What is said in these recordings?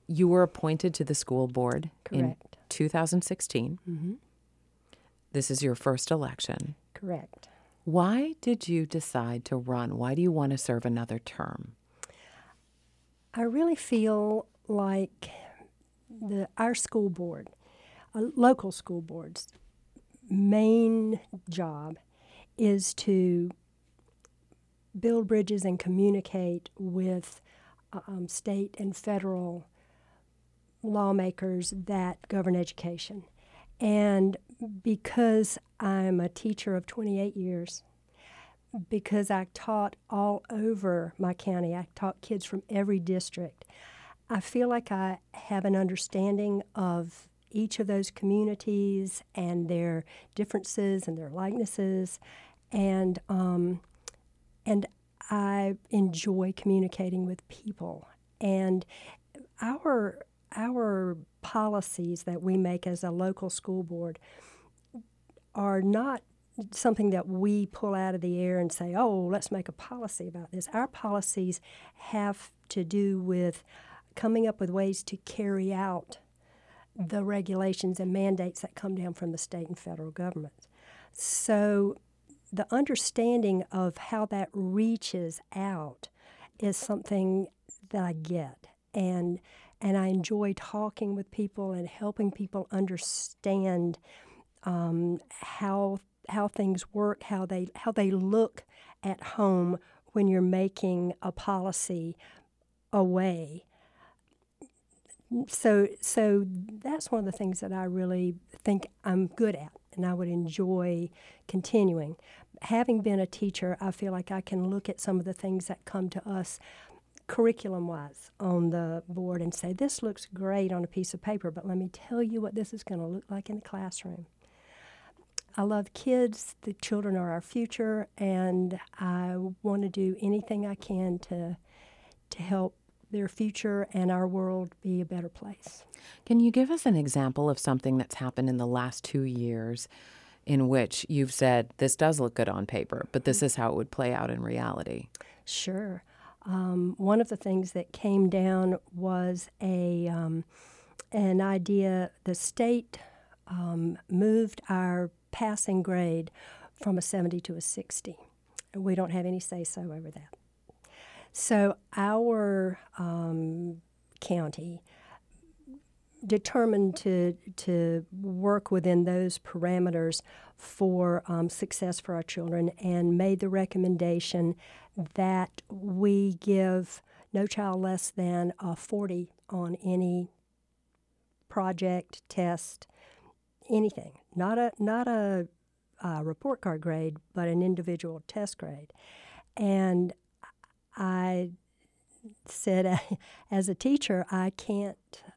You were appointed to the school board in Correct. 2016. Mm-hmm. This is your first election. Correct. Why did you decide to run? Why do you want to serve another term? I really feel like our school board, local school boards, main job is to build bridges and communicate with state and federal lawmakers that govern education. And because I'm a teacher of 28 years, because I taught all over my county, I taught kids from every district, I feel like I have an understanding of each of those communities and their differences and their likenesses, and I enjoy communicating with people. And our policies that we make as a local school board are not something that we pull out of the air and say, oh, let's make a policy about this. Our policies have to do with coming up with ways to carry out the regulations and mandates that come down from the state and federal government. So the understanding of how that reaches out is something that I get. And I enjoy talking with people and helping people understand how things work, how they look at home when you're making a policy away. So that's one of the things that I really think I'm good at, and I would enjoy continuing. Having been a teacher, I feel like I can look at some of the things that come to us curriculum-wise on the board and say, this looks great on a piece of paper, but let me tell you what this is going to look like in the classroom. I love kids. The children are our future, and I want to do anything I can to help their future and our world be a better place. Can you give us an example of something that's happened in the last 2 years in which you've said, this does look good on paper, but this is how it would play out in reality? Sure. One of the things that came down was an idea. The state moved our passing grade from a 70 to a 60. We don't have any say-so over that. So our county determined to work within those parameters for success for our children, and made the recommendation that we give no child less than a 40 on any project, test, anything. Not a report card grade, but an individual test grade. And I said, as a teacher, I can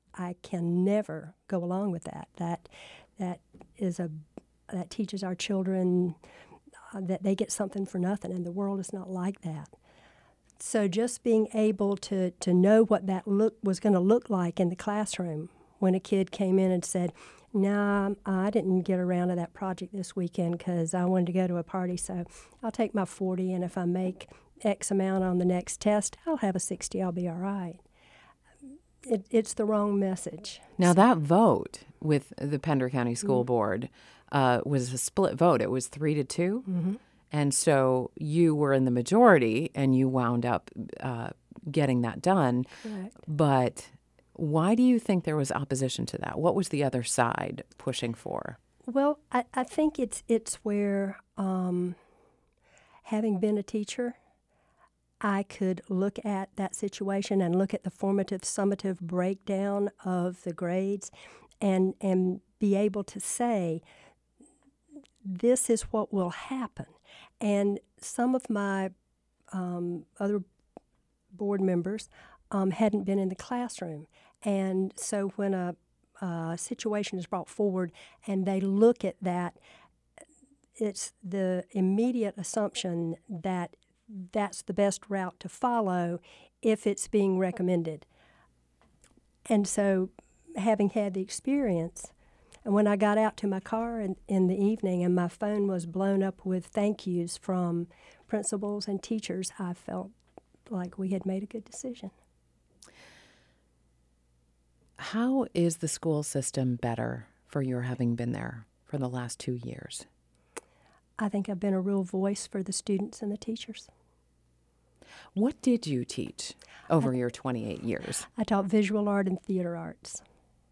never go along with that. That teaches our children that they get something for nothing, and the world is not like that. So just being able to know what that was going to look like in the classroom when a kid came in and said, "No, I didn't get around to that project this weekend because I wanted to go to a party, so I'll take my 40, and if I make X amount on the next test, I'll have a 60, I'll be all right." It's the wrong message. Now, that vote with the Pender County School Board was a split vote. It was 3-2. Mm-hmm. And so you were in the majority, and you wound up getting that done. Correct. But why do you think there was opposition to that? What was the other side pushing for? Well, I think it's where, having been a teacher, I could look at that situation and look at the formative, summative breakdown of the grades and be able to say, this is what will happen. And some of my other board members hadn't been in the classroom. And so when a situation is brought forward and they look at that, it's the immediate assumption that that's the best route to follow if it's being recommended. And so having had the experience, and when I got out to my car in the evening and my phone was blown up with thank yous from principals and teachers, I felt like we had made a good decision. How is the school system better for your having been there for the last 2 years? I think I've been a real voice for the students and the teachers. What did you teach over your 28 years? I taught visual art and theater arts.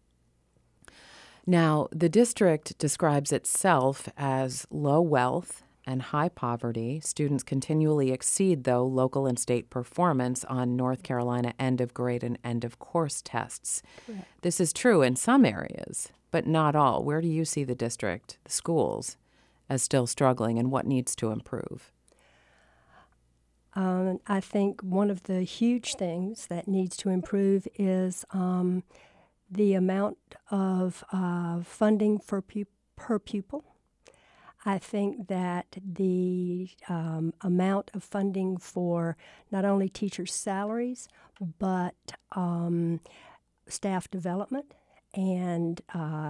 Now, the district describes itself as low wealth and high poverty. Students continually exceed, though, local and state performance on North Carolina end of grade and end of course tests. Correct. This is true in some areas, but not all. Where do you see the district, the schools, as still struggling, and what needs to improve? I think one of the huge things that needs to improve is the amount of funding per pupil. I think that the amount of funding for not only teachers' salaries, but staff development and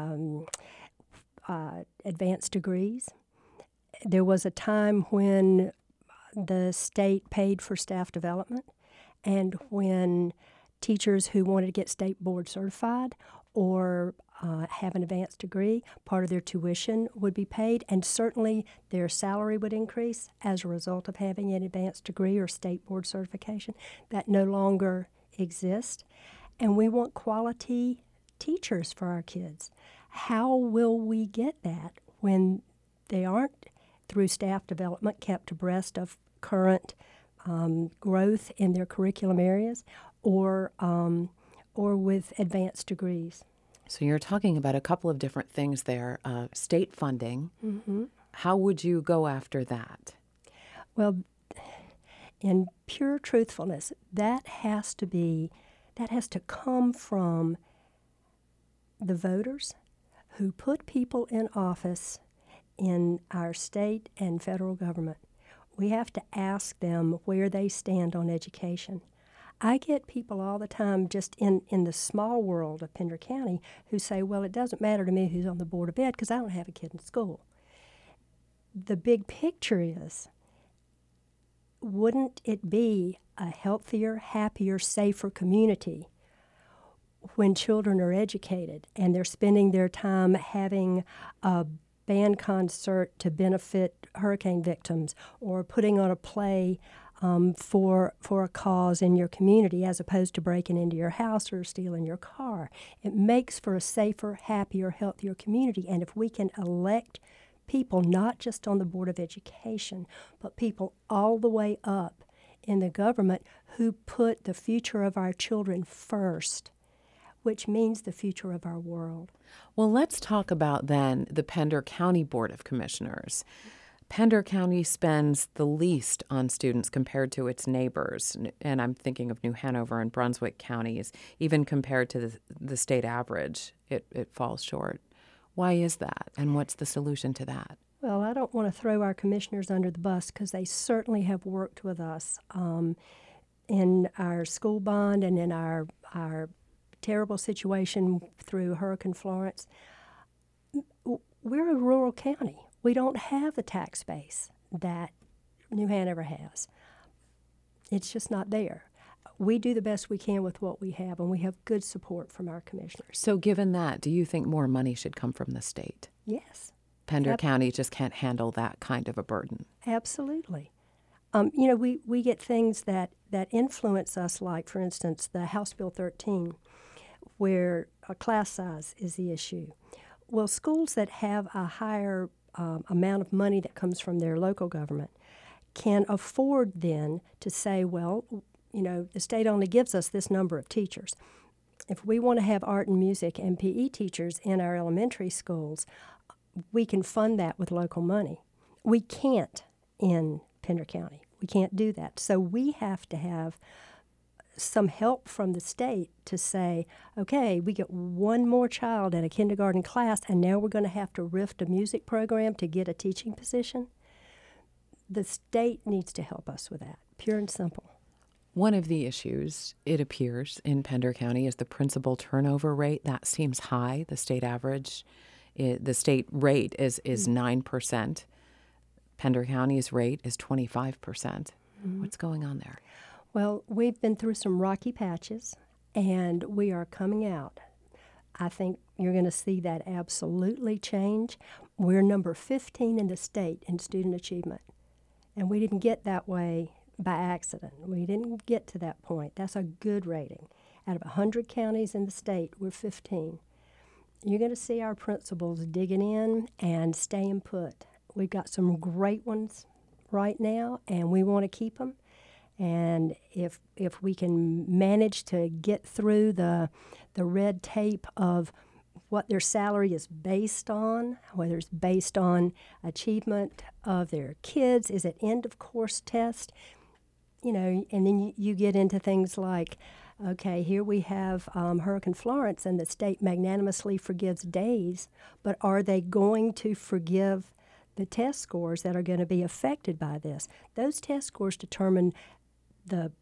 advanced degrees. There was a time when the state paid for staff development, and when teachers who wanted to get state board certified or have an advanced degree, part of their tuition would be paid, and certainly their salary would increase as a result of having an advanced degree or state board certification. That no longer exists, and we want quality teachers for our kids. How will we get that when they aren't, through staff development, kept abreast of current growth in their curriculum areas, or with advanced degrees? So you're talking about a couple of different things there. State funding. Mm-hmm. How would you go after that? Well, in pure truthfulness, that has to come from the voters who put people in office in our state and federal government. We have to ask them where they stand on education. I get people all the time just in the small world of Pender County who say, well, it doesn't matter to me who's on the Board of Ed because I don't have a kid in school. The big picture is, wouldn't it be a healthier, happier, safer community when children are educated and they're spending their time having a band concert to benefit hurricane victims, or putting on a play for a cause in your community, as opposed to breaking into your house or stealing your car? It makes for a safer, happier, healthier community. And if we can elect people not just on the Board of Education, but people all the way up in the government who put the future of our children first, which means the future of our world. Well, let's talk about then the Pender County Board of Commissioners. Pender County spends the least on students compared to its neighbors, and I'm thinking of New Hanover and Brunswick counties. Even compared to the state average, it falls short. Why is that, and what's the solution to that? Well, I don't want to throw our commissioners under the bus because they certainly have worked with us in our school bond and in our terrible situation through Hurricane Florence. We're a rural county. We don't have the tax base that New Hanover has. It's just not there. We do the best we can with what we have, and we have good support from our commissioners. So given that, do you think more money should come from the state? Yes. Pender County just can't handle that kind of a burden. Absolutely. We get things that influence us, like, for instance, the House Bill 13, where a class size is the issue. Well, schools that have a higher amount of money that comes from their local government can afford then to say, well, the state only gives us this number of teachers. If we want to have art and music and PE teachers in our elementary schools, we can fund that with local money. We can't in Pender County. We can't do that. So we have to have some help from the state to say, okay, we get one more child in a kindergarten class, and now we're going to have to rift a music program to get a teaching position. The state needs to help us with that, pure and simple. One of the issues, it appears, in Pender County is the principal turnover rate. That seems high. The state average, the state rate is 9%. Pender County's rate is 25%. Mm-hmm. What's going on there? Well, we've been through some rocky patches, and we are coming out. I think you're going to see that absolutely change. We're number 15 in the state in student achievement, and we didn't get that way by accident. We didn't get to that point. That's a good rating. Out of 100 counties in the state, we're 15. You're going to see our principals digging in and staying put. We've got some great ones right now, and we want to keep them. And if we can manage to get through the red tape of what their salary is based on, whether it's based on achievement of their kids, is it end of course test, and then you get into things like, okay, here we have Hurricane Florence, and the state magnanimously forgives days, but are they going to forgive the test scores that are going to be affected by this? Those test scores determine the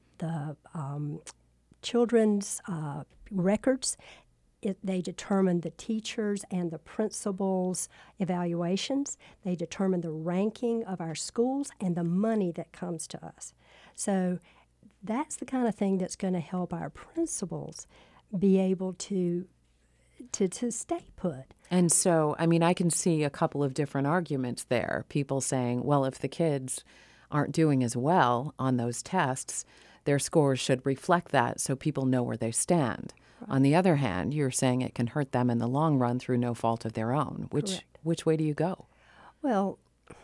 children's records. They determine the teachers' and the principals' evaluations. They determine the ranking of our schools and the money that comes to us. So that's the kind of thing that's going to help our principals be able to stay put. And so, I can see a couple of different arguments there. People saying, well, if the kids aren't doing as well on those tests, their scores should reflect that so people know where they stand. Right. On the other hand, you're saying it can hurt them in the long run through no fault of their own. Which way do you go? Well,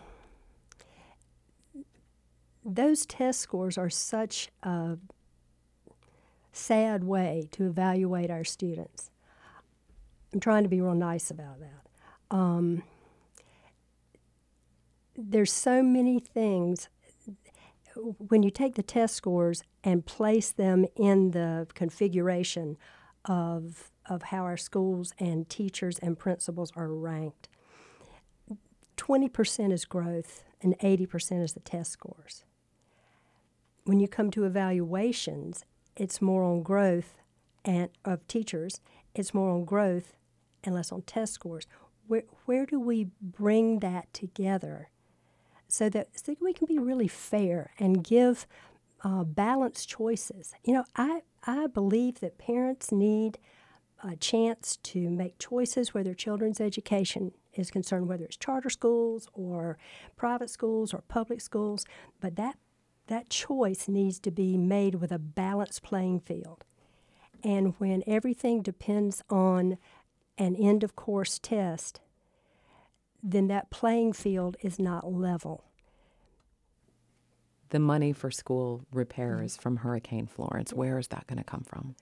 those test scores are such a sad way to evaluate our students. I'm trying to be real nice about that. There's so many things. When you take the test scores and place them in the configuration of how our schools and teachers and principals are ranked, 20% is growth and 80% is the test scores. When you come to evaluations, it's more on growth and of teachers, it's more on growth and less on test scores. Where do we bring that together so that we can be really fair and give balanced choices? I believe that parents need a chance to make choices where their children's education is concerned, whether it's charter schools or private schools or public schools, but that choice needs to be made with a balanced playing field. And when everything depends on an end-of-course test, then that playing field is not level. The money for school repairs from Hurricane Florence, where is that going to come from?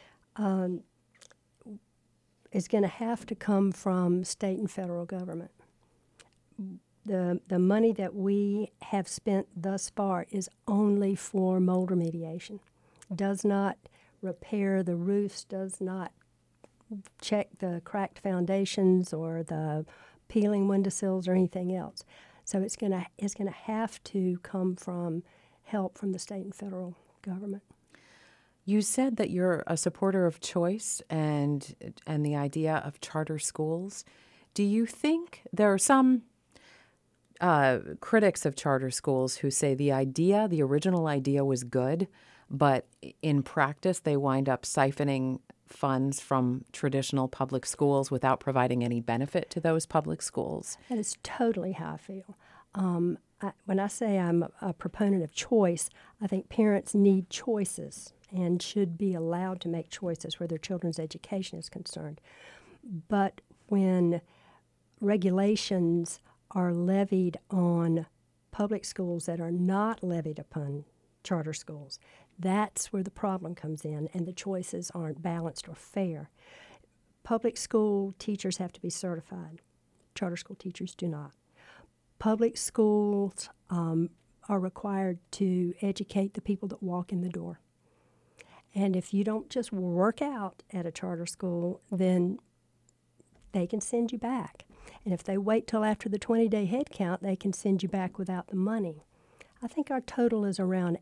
It's going to have to come from state and federal government. The money that we have spent thus far is only for mold remediation. Does not repair the roofs, does not check the cracked foundations or the peeling windowsills or anything else. So it's going to have to come from help from the state and federal government. You said that you're a supporter of choice and the idea of charter schools. Do you think there are some critics of charter schools who say the original idea was good, but in practice they wind up siphoning funds from traditional public schools without providing any benefit to those public schools? That is totally how I feel. When I say I'm a proponent of choice, I think parents need choices and should be allowed to make choices where their children's education is concerned. But when regulations are levied on public schools that are not levied upon charter schools, that's where the problem comes in, and the choices aren't balanced or fair. Public school teachers have to be certified. Charter school teachers do not. Public schools are required to educate the people that walk in the door. And if you don't just work out at a charter school, then they can send you back. And if they wait till after the 20-day head count, they can send you back without the money. I think our total is around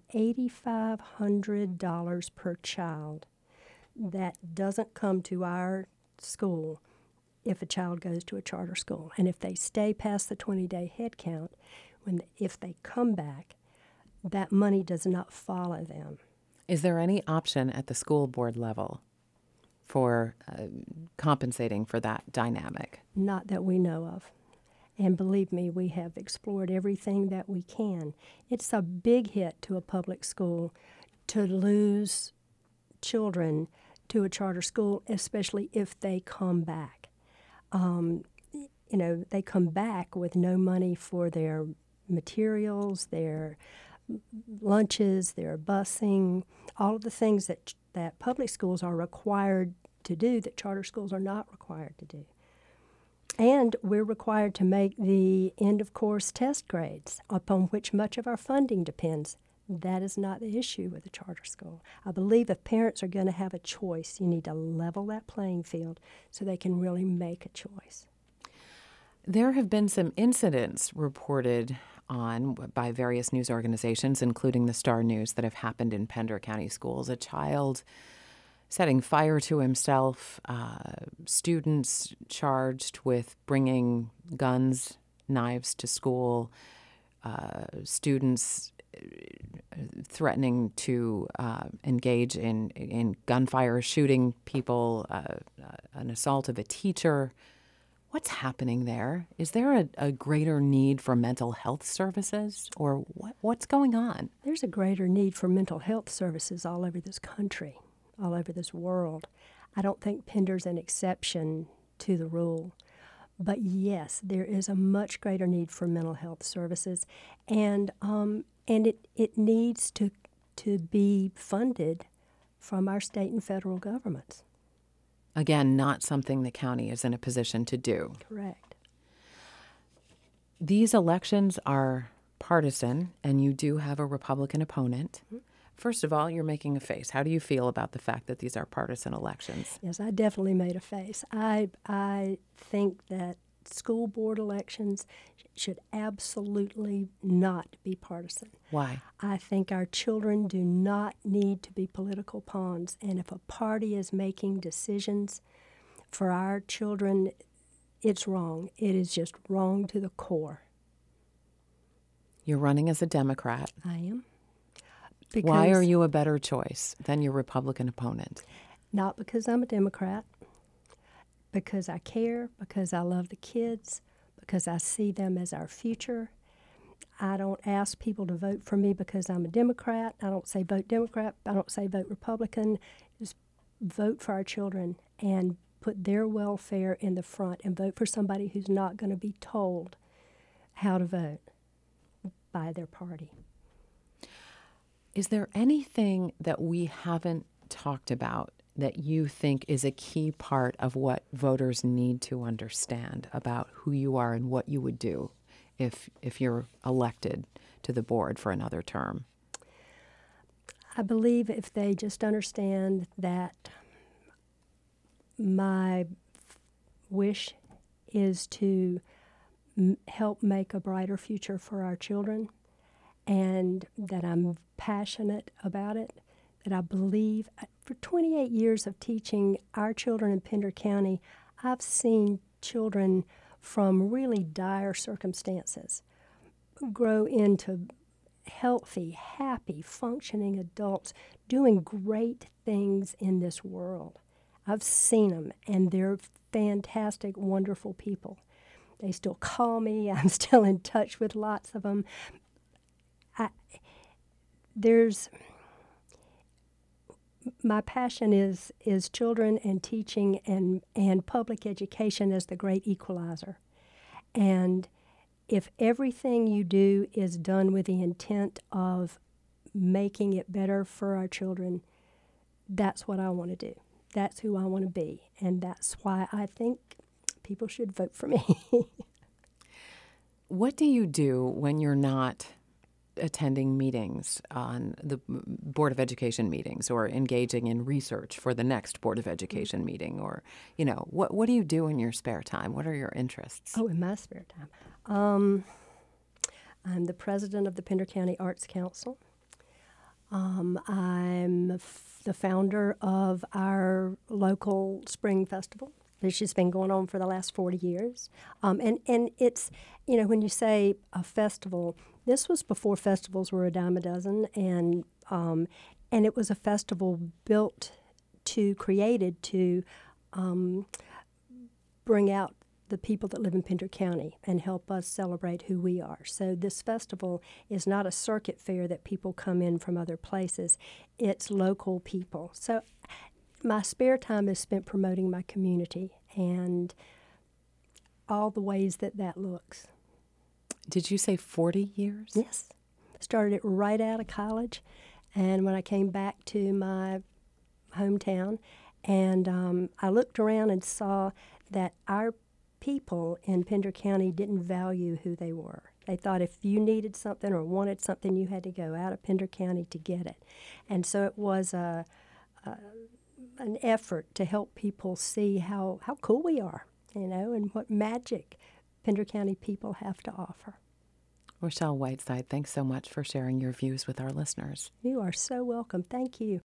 $8,500 per child that doesn't come to our school if a child goes to a charter school. And if they stay past the 20-day head count, if they come back, that money does not follow them. Is there any option at the school board level for compensating for that dynamic? Not that we know of. And believe me, we have explored everything that we can. It's a big hit to a public school to lose children to a charter school, especially if they come back. They come back with no money for their materials, their lunches, their busing, all of the things that public schools are required to do that charter schools are not required to do. And we're required to make the end-of-course test grades, upon which much of our funding depends. That is not the issue with a charter school. I believe if parents are going to have a choice, you need to level that playing field so they can really make a choice. There have been some incidents reported on by various news organizations, including the Star News, that have happened in Pender County schools. A child setting fire to himself, students charged with bringing guns, knives to school, students threatening to engage in gunfire, shooting people, an assault of a teacher. What's happening there? Is there a greater need for mental health services, or what's going on? There's a greater need for mental health services all over this country, all over this world. I don't think Pender's an exception to the rule. But yes, there is a much greater need for mental health services, and it needs to be funded from our state and federal governments. Again, not something the county is in a position to do. Correct. These elections are partisan, and you do have a Republican opponent. Mm-hmm. First of all, you're making a face. How do you feel about the fact that these are partisan elections? Yes, I definitely made a face. I think that school board elections should absolutely not be partisan. Why? I think our children do not need to be political pawns, and if a party is making decisions for our children, it's wrong. It is just wrong to the core. You're running as a Democrat. I am. Why are you a better choice than your Republican opponent? Not because I'm a Democrat, because I care, because I love the kids, because I see them as our future. I don't ask people to vote for me because I'm a Democrat. I don't say vote Democrat. I don't say vote Republican. Just vote for our children and put their welfare in the front and vote for somebody who's not going to be told how to vote by their party. Is there anything that we haven't talked about that you think is a key part of what voters need to understand about who you are and what you would do if you're elected to the board for another term? I believe if they just understand that my wish is to help make a brighter future for our children, and that I'm passionate about it, that I believe. For 28 years of teaching our children in Pender County, I've seen children from really dire circumstances grow into healthy, happy, functioning adults doing great things in this world. I've seen them, and they're fantastic, wonderful people. They still call me. I'm still in touch with lots of them. My passion is children and teaching and public education as the great equalizer. And if everything you do is done with the intent of making it better for our children, that's what I want to do. That's who I want to be. And that's why I think people should vote for me. What do you do when you're not attending meetings on the Board of Education meetings or engaging in research for the next Board of Education meeting? Or, what do you do in your spare time? What are your interests? Oh, in my spare time. I'm the president of the Pender County Arts Council. I'm the founder of our local spring festival, which has been going on for the last 40 years. And it's, when you say a festival, this was before festivals were a dime a dozen, and it was a festival built created to bring out the people that live in Pender County and help us celebrate who we are. So this festival is not a circuit fair that people come in from other places. It's local people. So my spare time is spent promoting my community and all the ways that that looks. Did you say 40 years? Yes. Started it right out of college, and when I came back to my hometown, and I looked around and saw that our people in Pender County didn't value who they were. They thought if you needed something or wanted something, you had to go out of Pender County to get it. And so it was an effort to help people see how cool we are, and what magic Pender County people have to offer. Rochelle Whiteside, thanks so much for sharing your views with our listeners. You are so welcome. Thank you.